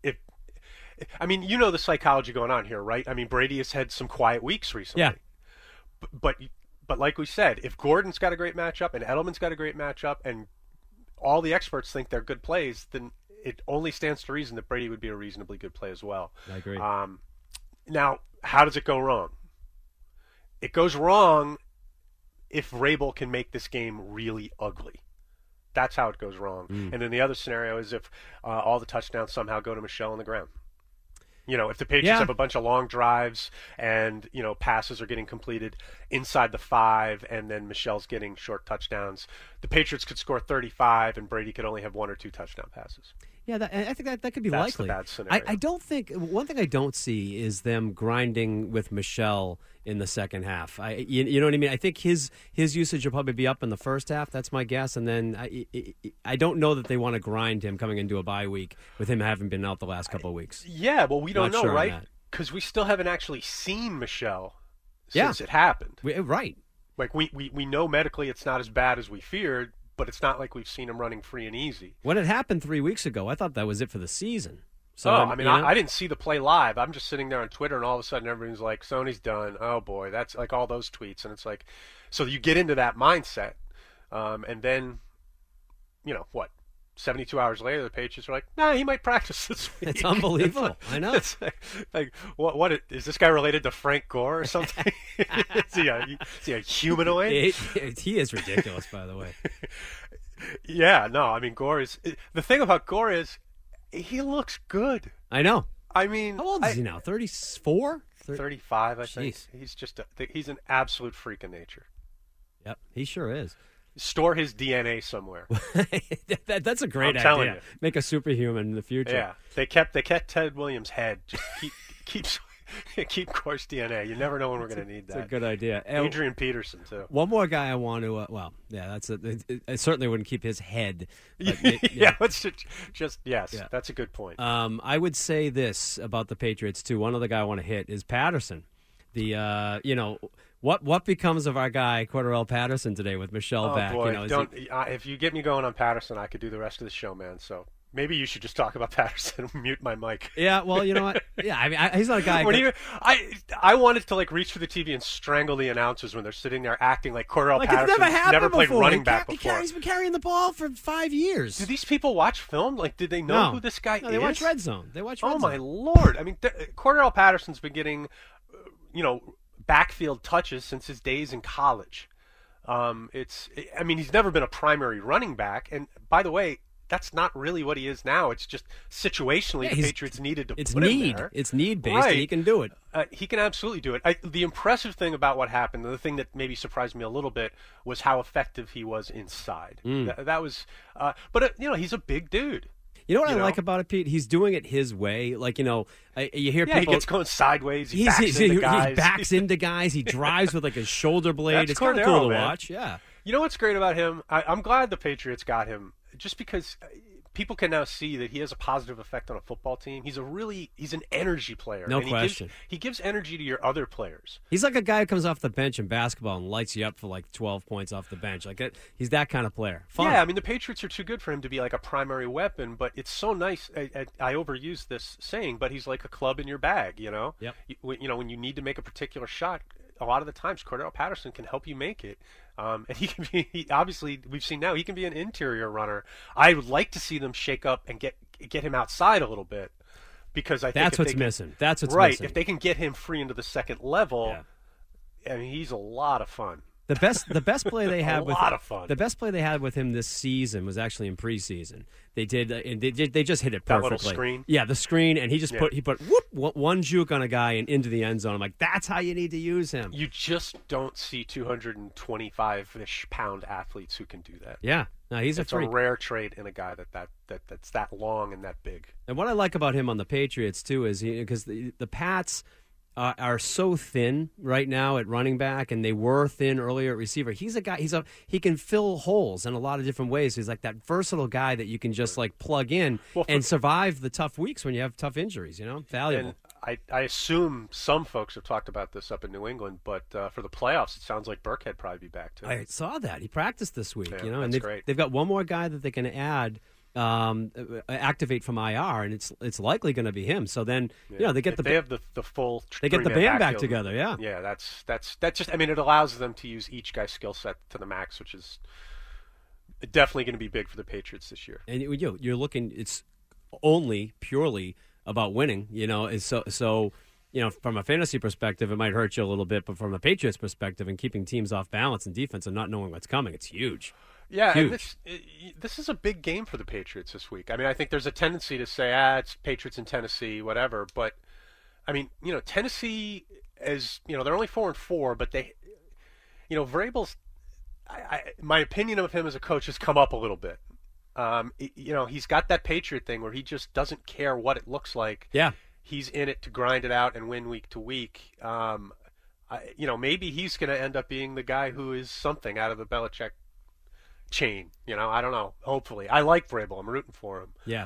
the psychology going on here, right? I mean, Brady has had some quiet weeks recently. Yeah. But like we said, if Gordon's got a great matchup and Edelman's got a great matchup and all the experts think they're good plays, then it only stands to reason that Brady would be a reasonably good play as well. I agree. Now, how does it go wrong? It goes wrong if Vrabel can make this game really ugly. That's how it goes wrong. And then the other scenario is if all the touchdowns somehow go to Michelle on the ground. If the Patriots have a bunch of long drives and, passes are getting completed inside the 5 and then Michelle's getting short touchdowns, the Patriots could score 35 and Brady could only have 1 or 2 touchdown passes. Yeah, I think that could be That's likely. the bad scenario. I don't think one thing I don't see is them grinding with Michelle in the second half. You know what I mean? I think his usage will probably be up in the first half. That's my guess. And then I don't know that they want to grind him coming into a bye week with him having been out the last couple of weeks. Yeah, well, we don't know, sure right? Because we still haven't actually seen Michelle since it happened. Right. Like we know medically it's not as bad as we feared, but it's not like we've seen him running free and easy. When it happened 3 weeks ago, I thought that was it for the season. So I didn't see the play live. I'm just sitting there on Twitter, and all of a sudden everybody's like, Sony's done. Oh, boy. That's like all those tweets. And it's like, so you get into that mindset. And then, 72 hours later, the Patriots are like, nah, he might practice this week. It's unbelievable. I know. It's like what is this guy related to Frank Gore or something? Is he a humanoid? He is ridiculous, by the way. Yeah, no, I mean, Gore is – the thing about Gore is he looks good. I know. I mean – how old is he now, 34? 35, I think. He's he's an absolute freak of nature. Yep, he sure is. Store his DNA somewhere. That's a great I'm telling idea. you. Make a superhuman in the future. Yeah, they kept Ted Williams' head. Just keep Gore's DNA. You never know when we're going to need that. That's a good idea. Adrian Peterson too. One more guy I want to. I certainly wouldn't keep his head. But let's just yes. Yeah. That's a good point. I would say this about the Patriots too. One other guy I want to hit is Patterson. What becomes of our guy Cordarrelle Patterson today with Michelle back? Boy. If you get me going on Patterson, I could do the rest of the show, man. So maybe you should just talk about Patterson and mute my mic. Yeah, well, you know what? Yeah, I mean, he's not a guy. I wanted to reach for the TV and strangle the announcers when they're sitting there acting like Cordarrelle Patterson never played running back before. He's been carrying the ball for 5 years. Do these people watch film? Did they know who this guy is? They watch Red Zone. Oh my Lord! I mean, Cordarrelle Patterson's been getting, backfield touches since his days in college. He's never been a primary running back, and by the way, that's not really what he is now. It's just situationally the Patriots needed to put him there. It's need-based, right. And he can do it. He can absolutely do it. The impressive thing about what happened, the thing that maybe surprised me a little bit, was how effective he was inside. That was, he's a big dude. You know what I like about it, Pete? He's doing it his way. You hear people. He gets going sideways. He backs into guys. He drives with his shoulder blade. It's kind of Cordero, cool to man. watch. Yeah. You know what's great about him? I'm glad the Patriots got him, just because people can now see that he has a positive effect on a football team. He's an energy player. No question. He gives energy to your other players. He's like a guy who comes off the bench in basketball and lights you up for 12 points off the bench. He's that kind of player. Fun. Yeah, I mean, the Patriots are too good for him to be like a primary weapon, but it's so nice. I overuse this saying, but he's like a club in your bag, Yep. When you need to make a particular shot, a lot of the times Cordarrelle Patterson can help you make it. And he can be, obviously, we've seen now, he can be an interior runner. I would like to see them shake up and get him outside a little bit, because I think that's what's missing. That's what's right. missing. If they can get him free into the second level, I mean, he's a lot of fun. The best play they had with lot of fun. The best play they had with him this season was actually in preseason. They just hit it perfectly. That little screen. Yeah, the screen, and he put one juke on a guy and into the end zone. I'm like, that's how you need to use him. You just don't see 225-ish pound athletes who can do that. Yeah, no, he's a freak. It's a rare trait in a guy that's that long and that big. And what I like about him on the Patriots too is because the Pats are so thin right now at running back, and they were thin earlier at receiver. He's a guy. He can fill holes in a lot of different ways. He's like that versatile guy that you can just plug in and survive the tough weeks when you have tough injuries. Valuable. And I assume some folks have talked about this up in New England, but for the playoffs, it sounds like Burkhead probably be back too. I saw that he practiced this week. Yeah, and they've got one more guy that they can add. Activate from IR, and it's likely going to be him. So then, they have the full. They get the band back together. Yeah, yeah. That's just. I mean, it allows them to use each guy's skill set to the max, which is definitely going to be big for the Patriots this year. And you're looking. It's only purely about winning. So. From a fantasy perspective, it might hurt you a little bit, but from a Patriots perspective and keeping teams off balance and defense and not knowing what's coming, it's huge. Yeah, huge. And this is a big game for the Patriots this week. I mean, I think there's a tendency to say, it's Patriots in Tennessee, whatever. But, I mean, Tennessee, they're only 4-4, but they, Vrabel's, my opinion of him as a coach has come up a little bit. He's got that Patriot thing where he just doesn't care what it looks like. Yeah. He's in it to grind it out and win week to week. Maybe he's going to end up being the guy who is something out of the Belichick chain. I don't know. Hopefully. I like Vrabel. I'm rooting for him. Yeah.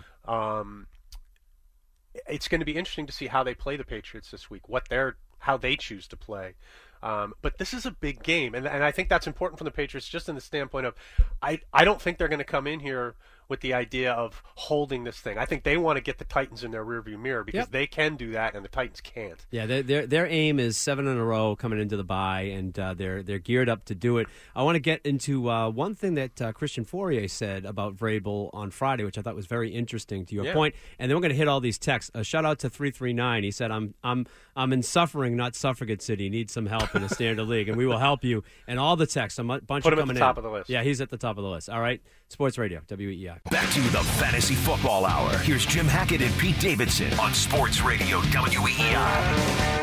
It's going to be interesting to see how they play the Patriots this week, how they choose to play. But this is a big game, and I think that's important from the Patriots just in the standpoint of I don't think they're going to come in here with the idea of holding this thing. I think they want to get the Titans in their rearview mirror because they can do that and the Titans can't. Yeah, their aim is 7 in a row coming into the bye, and they're geared up to do it. I want to get into one thing that Christian Fourier said about Vrabel on Friday, which I thought was very interesting to your point. And then we're going to hit all these texts. A shout out to 339. He said, "I'm in suffering, not suffragette city. Need some help in the standard league, and we will help you." And all the texts, a bunch Put of him coming at the top in. of the list. Yeah, he's at the top of the list. All right, Sports Radio, WEEI. Back to the Fantasy Football Hour. Here's Jim Hackett and Pete Davidson on Sports Radio WEEI.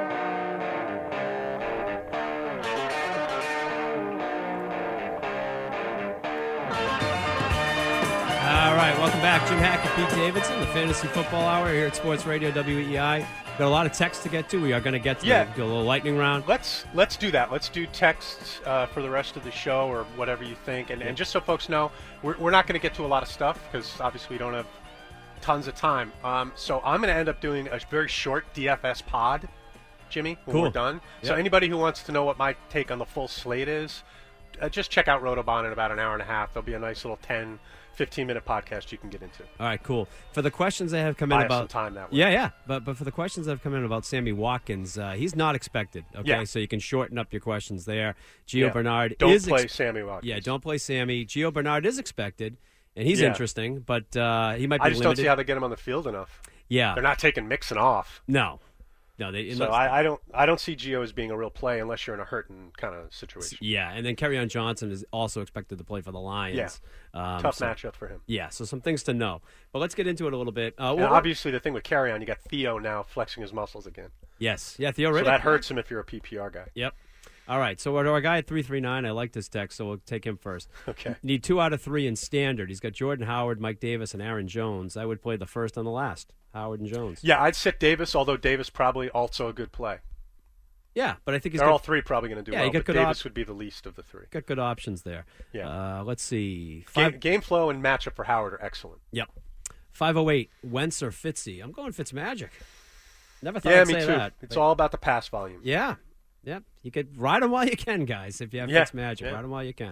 All right, welcome back. Jim Hackett, Pete Davidson, the Fantasy Football Hour here at Sports Radio WEEI. Got a lot of text to get to. We are going to get to do a little lightning round. Let's do that. Let's do texts for the rest of the show or whatever you think. And just so folks know, we're not going to get to a lot of stuff because obviously we don't have tons of time. So I'm going to end up doing a very short DFS pod, Jimmy, when we're done. Yep. So anybody who wants to know what my take on the full slate is, just check out Rotobahn in about an hour and a half. There'll be a nice little 10-15-minute podcast you can get into. All right, cool. For the questions that have come in about some time that way. Yeah. But for the questions that have come in about Sammy Watkins, he's not expected. Okay, so you can shorten up your questions there. Gio Bernard don't play Sammy Watkins. Yeah, don't play Sammy. Gio Bernard is expected, and he's interesting, but he might be limited. I just don't see how they get him on the field enough. Yeah, they're not taking Mixon off. No. So I don't see Gio as being a real play unless you're in a hurting kind of situation. Yeah, and then Kerryon Johnson is also expected to play for the Lions. Yeah, tough matchup for him. Yeah, so some things to know. But let's get into it a little bit. Obviously, the thing with Kerryon, you got Theo now flexing his muscles again. Yes, yeah, Theo. So that hurts him if you're a PPR guy. Yep. All right, so our guy at 339, I like this text, so we'll take him first. Okay. Need 2 out of 3 in standard. He's got Jordan Howard, Mike Davis, and Aaron Jones. I would play the first and the last, Howard and Jones. Yeah, I'd sit Davis, although Davis probably also a good play. Yeah, but I think they're all three probably going to do well, but Davis would be the least of the three. Got good options there. Yeah. Let's see. Game flow and matchup for Howard are excellent. Yep. 508, Wentz or Fitzy? I'm going Fitzmagic. Never thought I'd say that. It's all about the pass volume. Yeah. Yep, you could ride him while you can, guys. If you have Fitzmagic, ride him while you can.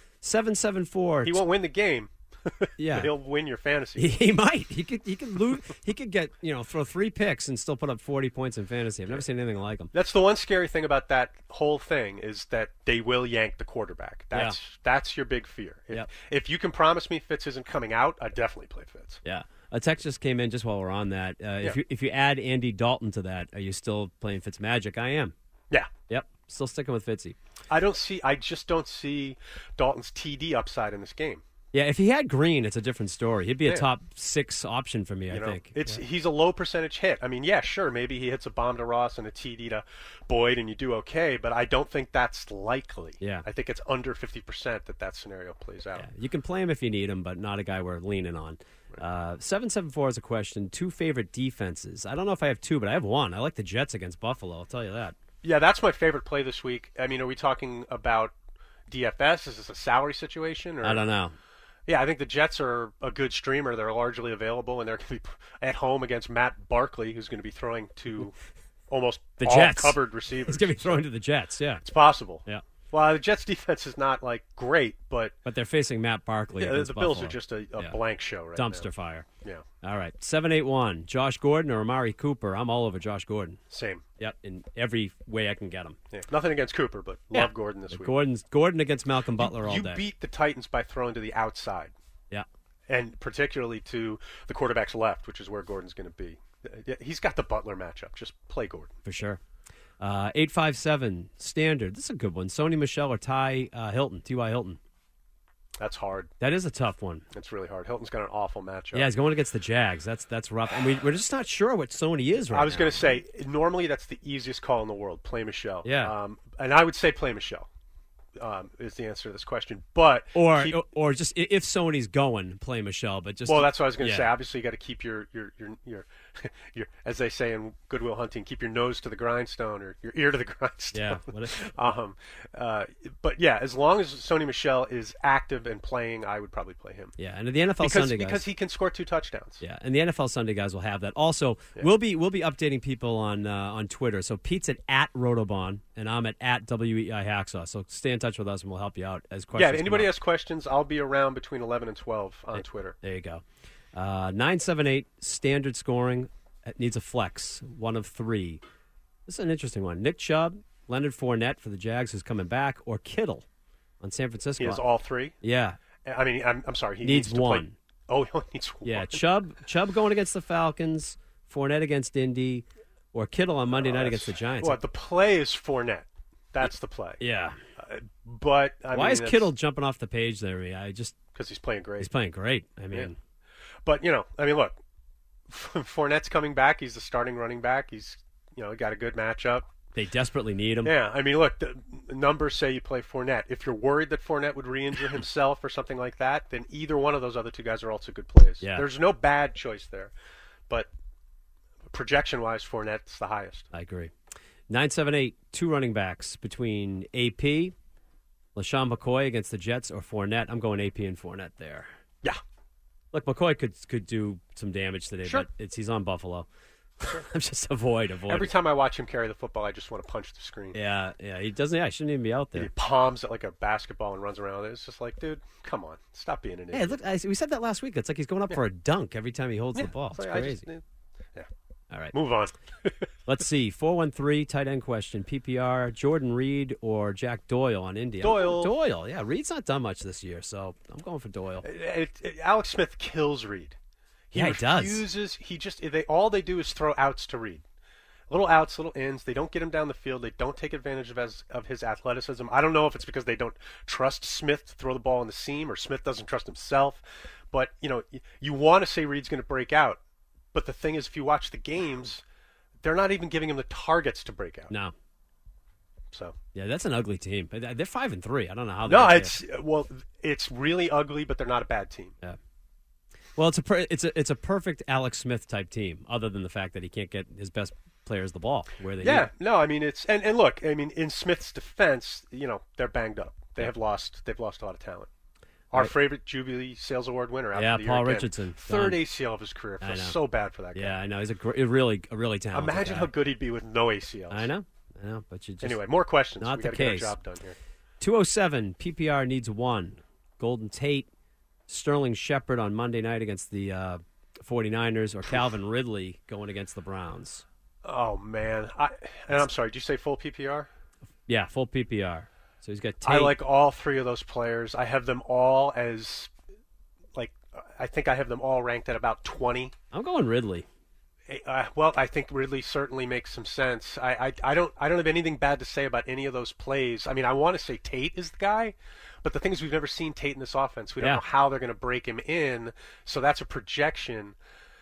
774. He won't win the game. Yeah, but he'll win your fantasy. He might. He could lose. He could get throw 3 picks and still put up 40 points in fantasy. I've never seen anything like him. That's the one scary thing about that whole thing is that they will yank the quarterback. That's your big fear. If you can promise me Fitz isn't coming out, I'd definitely play Fitz. Yeah. A text just came in just while we're on that. If you add Andy Dalton to that, are you still playing Fitzmagic? I am. Yeah. Yep. Still sticking with Fitzy. I just don't see Dalton's TD upside in this game. Yeah, if he had Green, it's a different story. He'd be a top 6 option for me, I think. He's a low percentage hit. I mean, sure, maybe he hits a bomb to Ross and a TD to Boyd and you do okay, but I don't think that's likely. Yeah. I think it's under 50% that scenario plays out. Yeah. You can play him if you need him, but not a guy we're leaning on. 774 is a question. 2 favorite defenses. I don't know if I have 2, but I have 1. I like the Jets against Buffalo, I'll tell you that. Yeah, that's my favorite play this week. I mean, are we talking about DFS? Is this a salary situation? Or? I don't know. Yeah, I think the Jets are a good streamer. They're largely available, and they're going to be at home against Matt Barkley, who's going to be throwing to almost the all Jets. Covered receivers. He's going to be throwing to the Jets, yeah. It's possible. Yeah. Well, the Jets' defense is not, great, but they're facing Matt Barkley against the Buffalo. Bills are just a blank show right Dumpster now. fire. Yeah. All right. 781, Josh Gordon or Amari Cooper? I'm all over Josh Gordon. Same. Yep, in every way I can get him. Yeah. Nothing against Cooper, but love Gordon this week. Gordon against Malcolm Butler all day. You beat the Titans by throwing to the outside. Yeah. And particularly to the quarterback's left, which is where Gordon's going to be. He's got the Butler matchup. Just play Gordon. For sure. 857, standard. This is a good one. Sony Michel or T.Y. Hilton. That's hard. That is a tough one. It's really hard. Hilton's got an awful matchup. Yeah, he's going against the Jags. That's rough. And we're just not sure what Sony is right now. I was going to say, normally that's the easiest call in the world, play Michel. Yeah. And I would say play Michel. Is the answer to this question, but or just if Sony's going, play Michel. But just that's what I was going to say. Obviously, you got to keep your as they say in Good Will Hunting, keep your nose to the grindstone or your ear to the grindstone. Yeah. But yeah, as long as Sony Michel is active and playing, I would probably play him. Yeah, and the NFL Sunday guys. Because he can score 2 touchdowns. Yeah, and the NFL Sunday guys will have that. Also, we'll be updating people on Twitter. So Pete's at Rotobahn, and I'm at WEI Hacksaw. So stay in touch with us, and we'll help you out as questions. Yeah, if anybody has questions, I'll be around between 11 and 12 on Twitter. There you go. 978 standard scoring. It needs a flex, one of 3. This is an interesting one. Nick Chubb, Leonard Fournette for the Jags, who's coming back, or Kittle on San Francisco. He has all 3? Yeah. I mean, I'm sorry. He needs to one. Play. Oh, he only needs one. Yeah, Chubb going against the Falcons, Fournette against Indy, or Kittle on Monday night against the Giants. What, the play is Fournette. That's the play. Yeah. But why is Kittle jumping off the page there? Because he's playing great. He's playing great. I mean, yeah. But look, Fournette's coming back. He's the starting running back. He's got a good matchup. They desperately need him. Yeah, I mean, look, the numbers say you play Fournette. If you're worried that Fournette would re-injure himself or something like that, then either one of those other 2 guys are also good plays. Yeah. There's no bad choice there. But projection-wise, Fournette's the highest. I agree. 978, 2 running backs between AP, LaShawn McCoy against the Jets, or Fournette. I'm going AP and Fournette there. Yeah. Look, McCoy could do some damage today, sure. But he's on Buffalo. Just avoid. Every time I watch him carry the football, I just want to punch the screen. Yeah, he doesn't. Yeah, he shouldn't even be out there. He palms it like a basketball and runs around with it. It's just like, dude, come on, stop being an idiot. Hey, look, we said that last week. It's like he's going up for a dunk every time he holds the ball. It's crazy. Yeah. All right, move on. Let's see. 413 tight end question. PPR: Jordan Reed or Jack Doyle on India. Doyle. Yeah, Reed's not done much this year, so I'm going for Doyle. Alex Smith kills Reed. He does. All they do is throw outs to Reed. Little outs, little ins. They don't get him down the field. They don't take advantage of his athleticism. I don't know if it's because they don't trust Smith to throw the ball in the seam or Smith doesn't trust himself. But, you want to say Reed's going to break out. But the thing is, if you watch the games, they're not even giving him the targets to break out. No. So yeah, that's an ugly team. They're 5-3. I don't know how. It's really ugly, but they're not a bad team. Yeah. Well, it's a perfect Alex Smith type team, other than the fact that he can't get his best players the ball where they need it. No, I mean it's and look, I mean in Smith's defense, they're banged up. They've lost a lot of talent. Our favorite Jubilee Sales Award winner out of the year. Paul again. Richardson. Third ACL of his career. I feel so bad for that guy. Yeah, I know. He's a really talented Imagine guy. how good he'd be with no ACLs. I know. But you just anyway, more questions. Not we the got to case. get our job done here. 207 PPR needs 1. Golden Tate, Sterling Shepard on Monday night against the 49ers, or Calvin Ridley going against the Browns. Oh man, I'm sorry. Did you say full PPR? Yeah, full PPR. So he's got Tate. I like all 3 of those players. I have them all as I think I have them all ranked at about 20. I'm going Ridley. Well, I think Ridley certainly makes some sense. I don't have anything bad to say about any of those plays. I mean, I want to say Tate is the guy, but the thing is we've never seen Tate in this offense. We don't know how they're going to break him in, so that's a projection.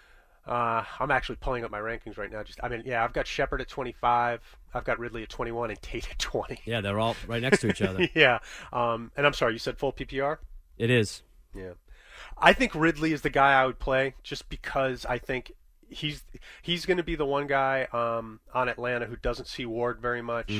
I'm actually pulling up my rankings right now. I've got Shepard at 25, I've got Ridley at 21, and Tate at 20. Yeah, they're all right next to each other. Yeah, and I'm sorry, you said full PPR? It is. Yeah, I think Ridley is the guy I would play just because I think he's going to be the one guy on Atlanta who doesn't see Ward very much.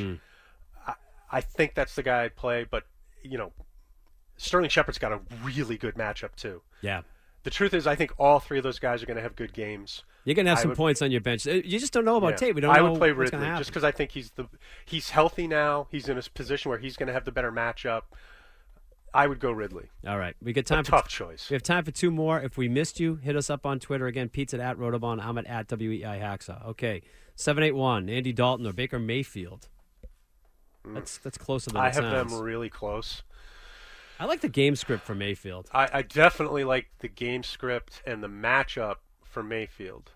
I think that's the guy I'd play, but Sterling Shepard's got a really good matchup too. Yeah. The truth is, I think all 3 of those guys are going to have good games. You're going to have some points on your bench. You just don't know about Tate. We don't know. I would play what's Ridley just because I think he's healthy now. He's in a position where he's going to have the better matchup. I would go Ridley. All right. We get time for tough choice. We have time for 2 more. If we missed you, hit us up on Twitter. Again, Pete's at Rotobahn. I'm at WEI Hacksaw. Okay. 781, Andy Dalton or Baker Mayfield. That's closer than it sounds. I have them really close. I like the game script for Mayfield. I definitely like the game script and the matchup for Mayfield.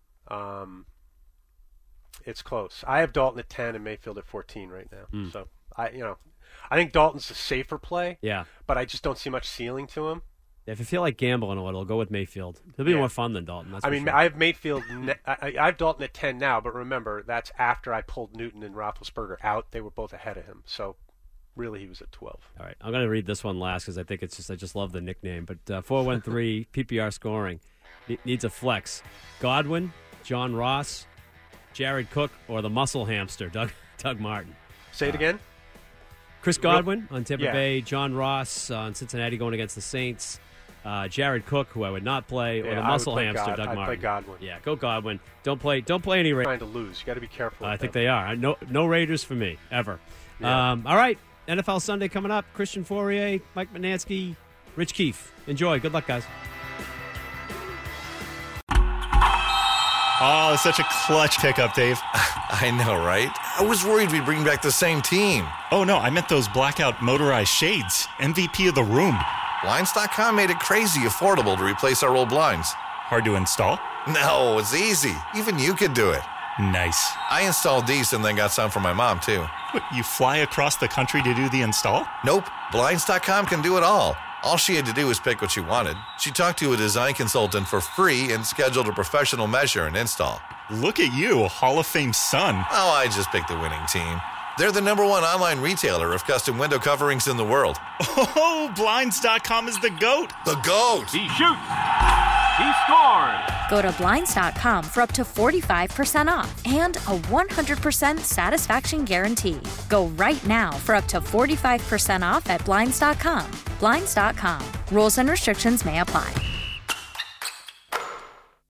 It's close. I have Dalton at 10 and Mayfield at 14 right now. So I think Dalton's a safer play. Yeah. But I just don't see much ceiling to him. If you feel like gambling a little, go with Mayfield. He'll be more fun than Dalton. That's sure. I have Mayfield. I have Dalton at 10 now, but remember that's after I pulled Newton and Roethlisberger out. They were both ahead of him. So. Really, he was at 12. All right. I'm going to read this one last because I think I just love the nickname. But 413 PPR scoring needs a flex. Godwin, John Ross, Jared Cook, or the muscle hamster, Doug Martin. Say it again. Chris Godwin on Tampa Yeah. Bay, John Ross on Cincinnati going against the Saints, Jared Cook, who I would not play, or the muscle hamster, Doug Martin. I'd play Godwin. Yeah, go Godwin. Don't play any Raiders. Trying to lose. You got to be careful. I think they are. No Raiders for me, ever. Yeah. All right, NFL Sunday coming up. Christian Fourier, Mike Manansky, Rich Keefe. Enjoy. Good luck, guys. Oh, it's such a clutch pickup, Dave. I know, right? I was worried we'd bring back the same team. Oh, no, I meant those blackout motorized shades. MVP of the room. Blinds.com made it crazy affordable to replace our old blinds. Hard to install? No, it's easy. Even you could do it. Nice. I installed these and then got some for my mom, too. What, you fly across the country to do the install? Nope. Blinds.com can do it all. All she had to do was pick what she wanted. She talked to a design consultant for free and scheduled a professional measure and install. Look at you, Hall of Fame son. Oh, I just picked the winning team. They're the #1 online retailer of custom window coverings in the world. Oh, Blinds.com is the GOAT. The GOAT! He shoots. He scored. Go to Blinds.com for up to 45% off and a 100% satisfaction guarantee. Go right now for up to 45% off at Blinds.com. Blinds.com. Rules and restrictions may apply.